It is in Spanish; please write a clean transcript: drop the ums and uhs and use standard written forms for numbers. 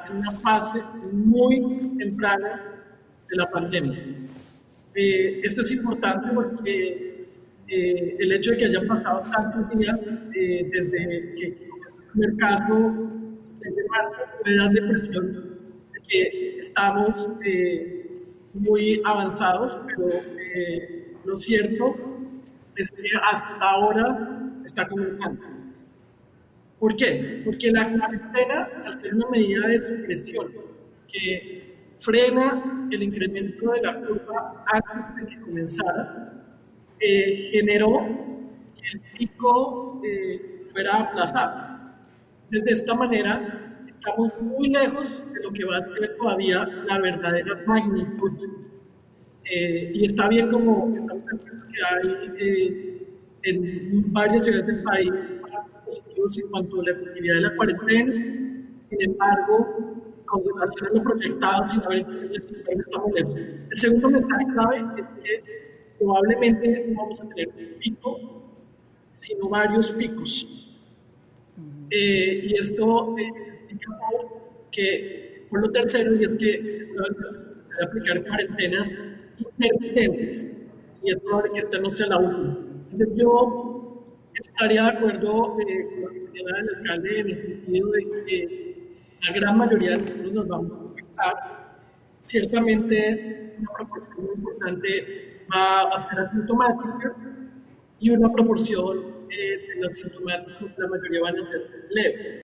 en una fase muy temprana de la pandemia. Esto es importante porque el hecho de que hayan pasado tantos días desde que comenzó el primer caso, el 6 de marzo, puede dar la impresión de que estamos muy avanzados, pero lo cierto es que hasta ahora está comenzando. ¿Por qué? Porque la cuarentena, al ser una medida de supresión que frena el incremento de la curva antes de que comenzara, generó que el pico fuera aplazado. De esta manera, estamos muy lejos de lo que va a ser todavía la verdadera magnitud. Y está bien como estamos viendo que hay en varias ciudades del país datos positivos en cuanto a la efectividad de la cuarentena. Sin embargo, con relación a lo proyectado, sin haber tenido estamos lejos. El segundo mensaje clave es que probablemente no vamos a tener un pico, sino varios picos. Y esto se explica por lo tercero, y es que seguramente se necesitará aplicar cuarentenas intermitentes, y es probable que esta no sea la última. Entonces yo estaría de acuerdo con lo que señala el alcalde en el sentido de que la gran mayoría de nosotros nos vamos a afectar. Ciertamente una proporción muy importante va a ser asintomática y una proporción de los sintomáticos, la mayoría van a ser leves.